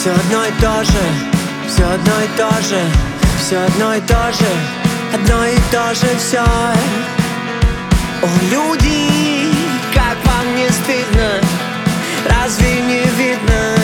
Все одно и то же, все одно и то же, все одно и то же, одно и то же все. О, люди, как вам не стыдно, разве не видно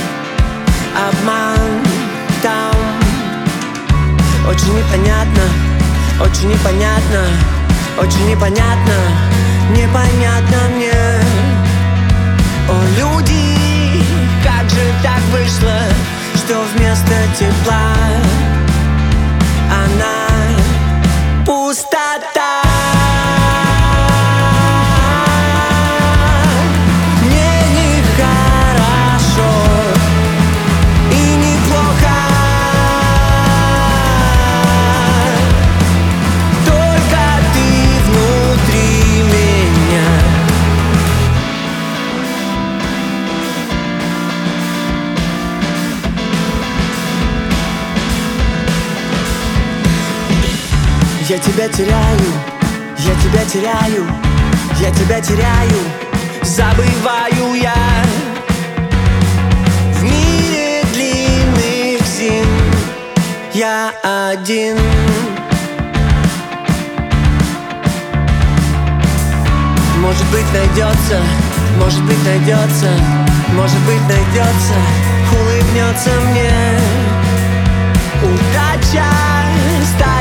обман там? Очень непонятно, очень непонятно, очень непонятно, непонятно мне. О, люди, как же так вышло, что вместо тепла она пустота. Я тебя теряю, я тебя теряю, я тебя теряю, забываю я. В мире длинных зим я один. Может быть найдется, может быть найдется, может быть найдется, улыбнется мне удача.